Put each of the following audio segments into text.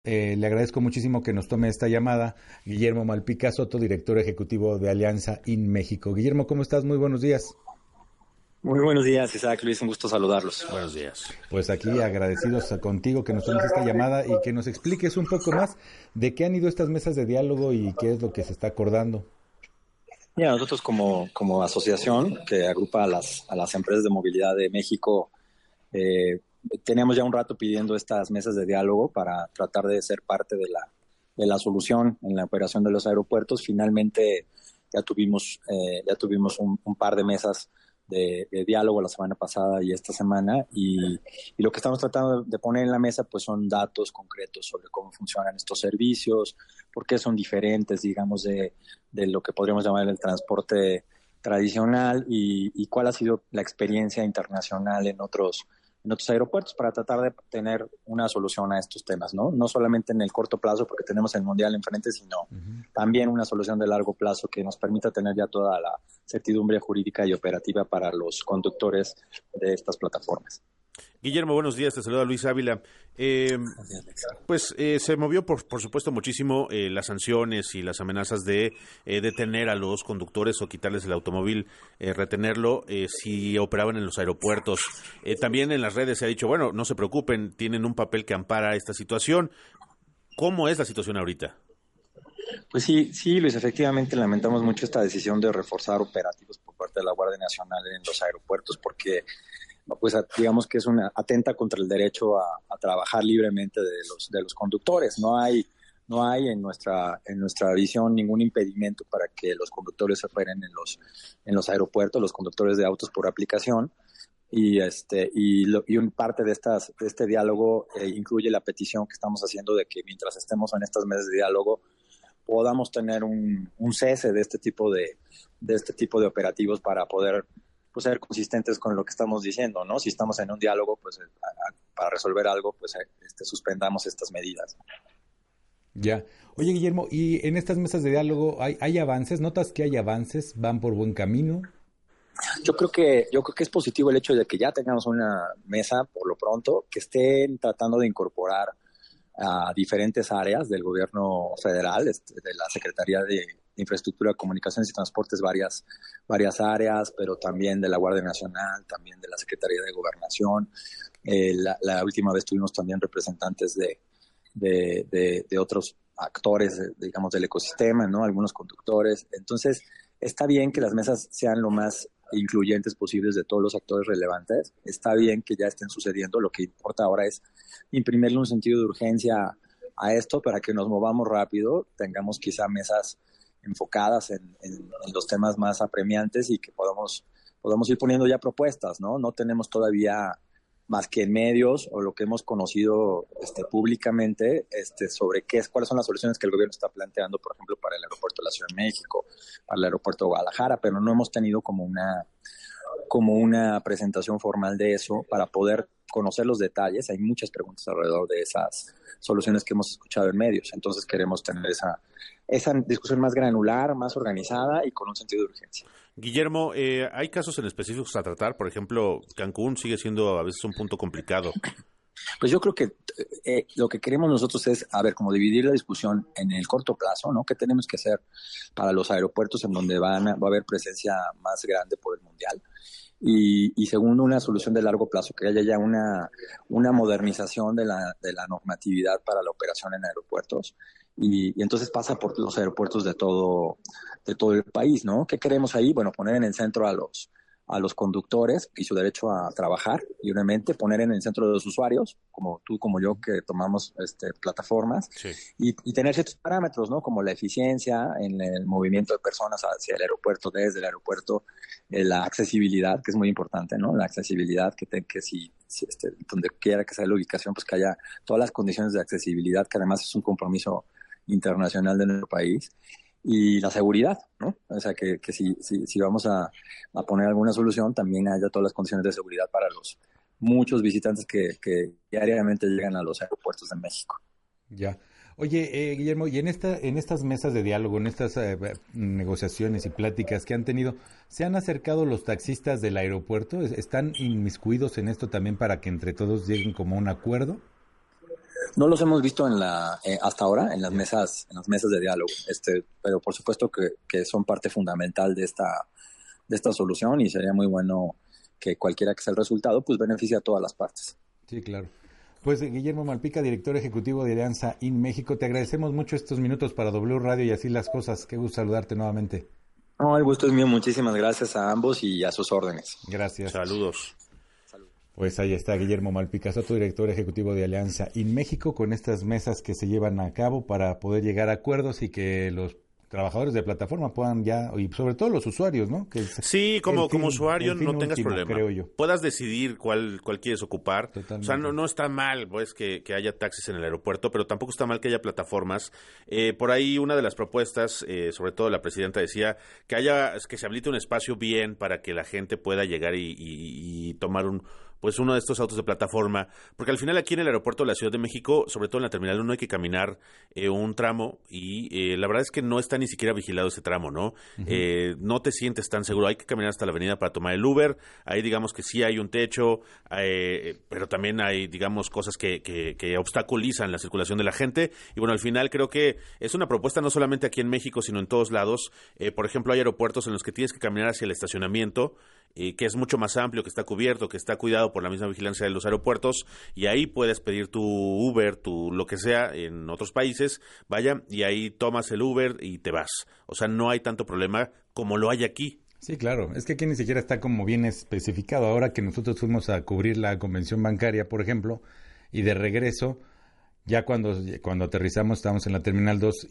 Le agradezco muchísimo que nos tome esta llamada. Guillermo Malpica Soto, director ejecutivo de Alianza in México. Guillermo, ¿cómo estás? Muy buenos días. Muy buenos días, Isaac Luis, un gusto saludarlos. Buenos días. Pues aquí agradecidos contigo que nos tomes esta llamada y que nos expliques un poco más de qué han ido estas mesas de diálogo y qué es lo que se está acordando. Mira, nosotros como asociación que agrupa a las empresas de movilidad de México, teníamos ya un rato pidiendo estas mesas de diálogo para tratar de ser parte de la solución en la operación de los aeropuertos. Finalmente ya tuvimos un par de mesas de diálogo la semana pasada y esta semana, y lo que estamos tratando de poner en la mesa pues son datos concretos sobre cómo funcionan estos servicios, por qué son diferentes, digamos, de lo que podríamos llamar el transporte tradicional y cuál ha sido la experiencia internacional en otros aeropuertos para tratar de tener una solución a estos temas, ¿no? No solamente en el corto plazo, porque tenemos el Mundial enfrente, sino también una solución de largo plazo que nos permita tener ya toda la certidumbre jurídica y operativa para los conductores de estas plataformas. Guillermo, buenos días, te saluda Luis Ávila. Se movió, por supuesto, muchísimo las sanciones y las amenazas de detener a los conductores o quitarles el automóvil, retenerlo si operaban en los aeropuertos. También en las redes se ha dicho, bueno, no se preocupen, tienen un papel que ampara esta situación. ¿Cómo es la situación ahorita? Pues sí, Luis, efectivamente lamentamos mucho esta decisión de reforzar operativos por parte de la Guardia Nacional en los aeropuertos, porque pues digamos que es una atenta contra el derecho a trabajar libremente de los conductores. No hay en nuestra visión ningún impedimento para que los conductores operen en los aeropuertos, los conductores de autos por aplicación. Y parte de este diálogo incluye la petición que estamos haciendo de que mientras estemos en estas mesas de diálogo podamos tener un cese de este tipo de operativos para poder pues ser consistentes con lo que estamos diciendo, ¿no? Si estamos en un diálogo, pues para resolver algo, pues suspendamos estas medidas. Ya. Oye, Guillermo, ¿y en estas mesas de diálogo hay avances? ¿Notas que hay avances? ¿Van por buen camino? Yo creo que es positivo el hecho de que ya tengamos una mesa, por lo pronto, que estén tratando de incorporar a diferentes áreas del gobierno federal, de la Secretaría de Infraestructura, Comunicaciones y Transportes, varias áreas, pero también de la Guardia Nacional, también de la Secretaría de Gobernación. La última vez tuvimos también representantes de otros actores, digamos, del ecosistema, ¿no? Algunos conductores. Entonces, está bien que las mesas sean lo más incluyentes posibles de todos los actores relevantes. Está bien que ya estén sucediendo. Lo que importa ahora es imprimirle un sentido de urgencia a esto para que nos movamos rápido, tengamos quizá mesas enfocadas en los temas más apremiantes y que podamos ir poniendo ya propuestas, ¿no? No tenemos todavía más que en medios o lo que hemos conocido públicamente sobre cuáles son las soluciones que el gobierno está planteando, por ejemplo, para el aeropuerto de la Ciudad de México, para el aeropuerto de Guadalajara, pero no hemos tenido como una presentación formal de eso para poder conocer los detalles. Hay muchas preguntas alrededor de esas soluciones que hemos escuchado en medios, entonces queremos tener esa discusión más granular, más organizada y con un sentido de urgencia. Guillermo, ¿hay casos en específicos a tratar? Por ejemplo, Cancún sigue siendo a veces un punto complicado. Pues yo creo que lo que queremos nosotros es, como dividir la discusión en el corto plazo, ¿no? ¿Qué tenemos que hacer para los aeropuertos en donde va a haber presencia más grande por el Mundial? Y segundo, una solución de largo plazo, que haya ya una modernización de la normatividad para la operación en aeropuertos. Y entonces pasa por los aeropuertos de todo el país, ¿no? ¿Qué queremos ahí? Bueno, poner en el centro a los conductores y su derecho a trabajar libremente, poner en el centro de los usuarios, como tú, como yo, que tomamos plataformas, sí. y tener ciertos parámetros, ¿no? Como la eficiencia en el movimiento de personas hacia el aeropuerto, desde el aeropuerto, la accesibilidad, que es muy importante, ¿no? La accesibilidad, que si donde quiera que sea la ubicación, pues que haya todas las condiciones de accesibilidad, que además es un compromiso internacional de nuestro país. Y la seguridad, ¿no? O sea, que si vamos a poner alguna solución, también haya todas las condiciones de seguridad para los muchos visitantes que diariamente llegan a los aeropuertos de México. Ya. Oye, Guillermo, y en estas mesas de diálogo, en estas negociaciones y pláticas que han tenido, ¿se han acercado los taxistas del aeropuerto? ¿Están inmiscuidos en esto también para que entre todos lleguen como a un acuerdo? No los hemos visto hasta ahora en las mesas de diálogo, pero por supuesto que son parte fundamental de esta solución, y sería muy bueno que cualquiera que sea el resultado, pues beneficie a todas las partes. Sí, claro. Pues Guillermo Malpica, director ejecutivo de Alianza in México, te agradecemos mucho estos minutos para W Radio y Así las Cosas. Qué gusto saludarte nuevamente. No, el gusto es mío. Muchísimas gracias a ambos y a sus órdenes. Gracias. Saludos. Pues ahí está Guillermo Malpica Soto, director ejecutivo de Alianza in México, con estas mesas que se llevan a cabo para poder llegar a acuerdos y que los trabajadores de plataforma puedan ya, y sobre todo los usuarios, ¿no? Que sí, como usuario no tengas último, problema. Creo yo. Puedas decidir cuál quieres ocupar. Totalmente. O sea, no está mal pues que haya taxis en el aeropuerto, pero tampoco está mal que haya plataformas. Por ahí una de las propuestas, sobre todo la presidenta decía que se habilite un espacio bien para que la gente pueda llegar y tomar uno de estos autos de plataforma, porque al final aquí en el aeropuerto de la Ciudad de México, sobre todo en la Terminal 1, hay que caminar un tramo y la verdad es que no está ni siquiera vigilado ese tramo, ¿no? Uh-huh. No te sientes tan seguro, hay que caminar hasta la avenida para tomar el Uber, ahí digamos que sí hay un techo, pero también hay, digamos, cosas que obstaculizan la circulación de la gente, y bueno, al final creo que es una propuesta no solamente aquí en México, sino en todos lados. Por ejemplo, hay aeropuertos en los que tienes que caminar hacia el estacionamiento, que es mucho más amplio, que está cubierto, que está cuidado por la misma vigilancia de los aeropuertos, y ahí puedes pedir tu Uber, lo que sea, en otros países, vaya, y ahí tomas el Uber y te vas. O sea, no hay tanto problema como lo hay aquí. Sí, claro. Es que aquí ni siquiera está como bien especificado. Ahora que nosotros fuimos a cubrir la convención bancaria, por ejemplo, y de regreso, ya cuando aterrizamos estábamos en la Terminal 2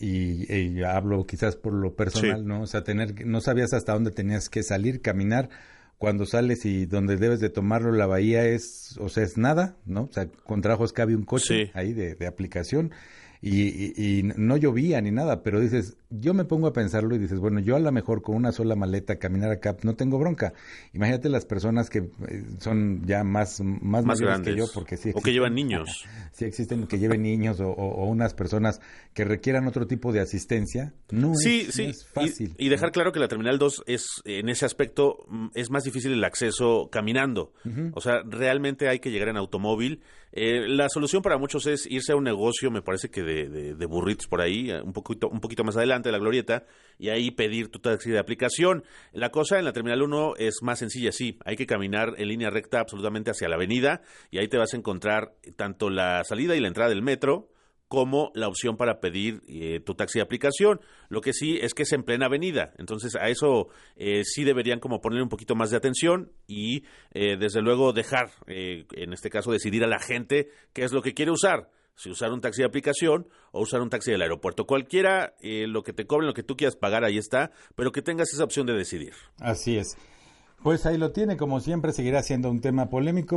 y hablo quizás por lo personal, sí, ¿no? O sea, no sabías hasta dónde tenías que salir, caminar. Cuando sales y donde debes de tomarlo, la bahía es nada, ¿no? O sea, con trabajos cabe un coche, sí, ahí de aplicación y no llovía ni nada, pero dices, yo me pongo a pensarlo y dices, bueno, yo a lo mejor con una sola maleta caminar acá no tengo bronca. Imagínate las personas que son ya más grandes que yo, porque sí existen, o que llevan niños. Sí existen que lleven niños o unas personas que requieran otro tipo de asistencia. No es fácil. Y dejar claro que la Terminal 2 en ese aspecto es más difícil el acceso caminando. Uh-huh. O sea, realmente hay que llegar en automóvil. La solución para muchos es irse a un negocio, me parece que de burritos por ahí, un poquito más adelante de la glorieta, y ahí pedir tu taxi de aplicación. La cosa en la Terminal 1 es más sencilla, sí, hay que caminar en línea recta absolutamente hacia la avenida, y ahí te vas a encontrar tanto la salida y la entrada del metro, como la opción para pedir tu taxi de aplicación. Lo que sí es que es en plena avenida, entonces a eso sí deberían como ponerle un poquito más de atención y desde luego dejar, en este caso, decidir a la gente qué es lo que quiere usar, si usar un taxi de aplicación o usar un taxi del aeropuerto. Cualquiera, lo que te cobren, lo que tú quieras pagar, ahí está, pero que tengas esa opción de decidir. Así es. Pues ahí lo tiene, como siempre, seguirá siendo un tema polémico.